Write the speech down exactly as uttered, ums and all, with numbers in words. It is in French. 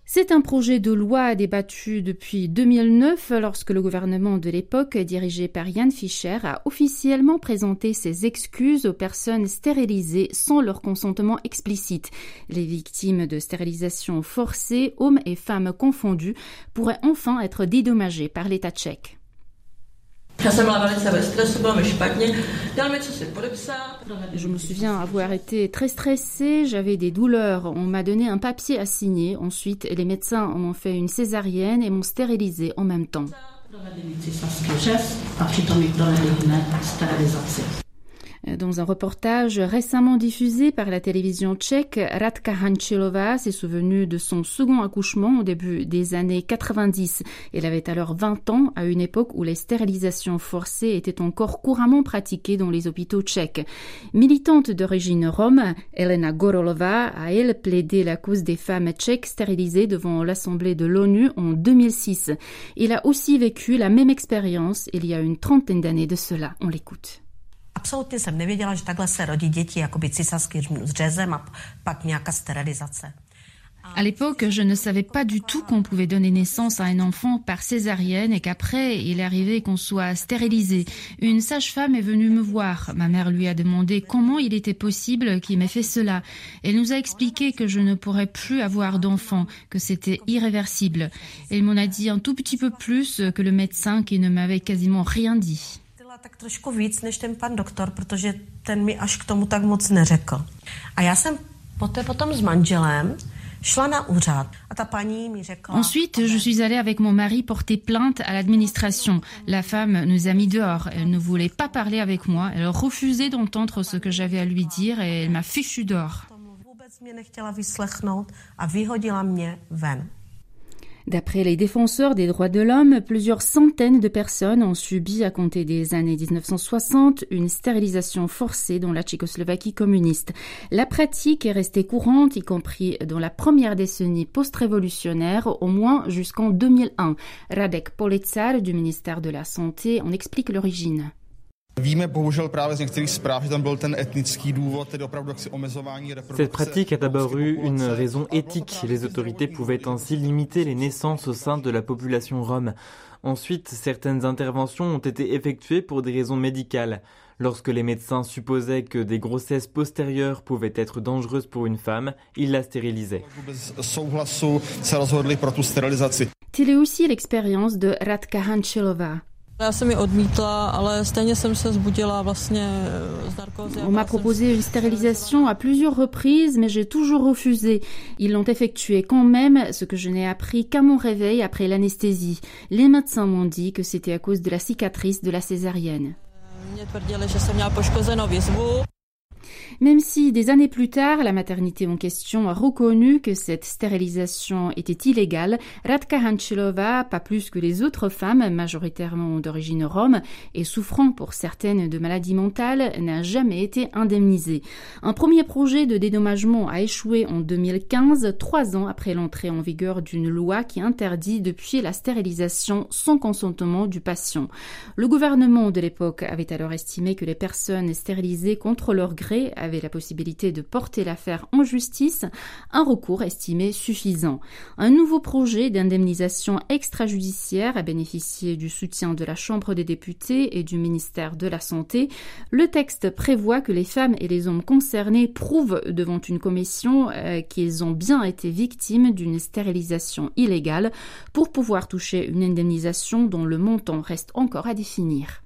C'est un projet de loi débattu depuis deux mille neuf lorsque le gouvernement de l'époque, dirigé par Jan Fischer, a officiellement présenté ses excuses aux personnes stérilisées sans leur consentement explicite. Les victimes de stérilisation forcée, hommes et femmes confondus, pourraient enfin être dédommagées par l'État tchèque. Je me souviens avoir été très stressée, j'avais des douleurs, on m'a donné un papier à signer, ensuite les médecins m'ont fait une césarienne et m'ont stérilisée en même temps. Dans un reportage récemment diffusé par la télévision tchèque, Radka Hančelová s'est souvenue de son second accouchement au début des années quatre-vingt-dix. Elle avait alors vingt ans, à une époque où les stérilisations forcées étaient encore couramment pratiquées dans les hôpitaux tchèques. Militante d'origine rome, Elena Gorolová a, elle, plaidé la cause des femmes tchèques stérilisées devant l'Assemblée de l'ONU en deux mille six. Elle a aussi vécu la même expérience il y a une trentaine d'années de cela. On l'écoute. Absolutně jsem nevěděla, že takhle se rodí děti, jakoby císařským řezem a pak nějaká sterilizace. À l'époque, je ne savais pas du tout qu'on pouvait donner naissance à un enfant par césarienne et qu'après, il arrivait qu'on soit stérilisé. Une sage-femme est venue me voir. Ma mère lui a demandé comment il était possible qu'il m'ait fait cela. Elle nous a expliqué que je ne pourrais plus avoir d'enfant, que c'était irréversible. Elle m'en a dit un tout petit peu plus que le médecin qui ne m'avait quasiment rien dit. Tak trošku víc než ten pan doktor, protože ten mi až k tomu tak moc neřekl. A já jsem poté potom s manželem šla na úřad a ta paní mi řekla... Ensuite, je suis allée avec mon mari porter plainte à l'administration. La femme nous a mis dehors. Elle ne voulait pas parler avec moi. Elle refusait d'entendre ce que j'avais à lui dire et elle m'a fichu dehors. Vůbec mě nechtěla vyslechnout a vyhodila mě ven. D'après les défenseurs des droits de l'homme, plusieurs centaines de personnes ont subi à compter des années dix-neuf cent soixante une stérilisation forcée dans la Tchécoslovaquie communiste. La pratique est restée courante, y compris dans la première décennie post-révolutionnaire, au moins jusqu'en deux mille un. Radek Policar du ministère de la Santé en explique l'origine. Cette pratique a d'abord eu une raison éthique. Les autorités pouvaient ainsi limiter les naissances au sein de la population rome. Ensuite, certaines interventions ont été effectuées pour des raisons médicales. Lorsque les médecins supposaient que des grossesses postérieures pouvaient être dangereuses pour une femme, ils la stérilisaient. Telle est aussi l'expérience de Radka Hančelová. On m'a proposé une stérilisation à plusieurs reprises, mais j'ai toujours refusé. Ils l'ont effectuée quand même, ce que je n'ai appris qu'à mon réveil après l'anesthésie. Les médecins m'ont dit que c'était à cause de la cicatrice de la césarienne. Même si, des années plus tard, la maternité en question a reconnu que cette stérilisation était illégale, Radka Hančelová, pas plus que les autres femmes, majoritairement d'origine rome, et souffrant pour certaines de maladies mentales, n'a jamais été indemnisée. Un premier projet de dédommagement a échoué en deux mille quinze, trois ans après l'entrée en vigueur d'une loi qui interdit depuis la stérilisation sans consentement du patient. Le gouvernement de l'époque avait alors estimé que les personnes stérilisées contre leur gré avaient la possibilité de porter l'affaire en justice, un recours estimé suffisant. Un nouveau projet d'indemnisation extrajudiciaire a bénéficié du soutien de la Chambre des députés et du ministère de la Santé. Le texte prévoit que les femmes et les hommes concernés prouvent devant une commission euh, qu'ils ont bien été victimes d'une stérilisation illégale pour pouvoir toucher une indemnisation dont le montant reste encore à définir.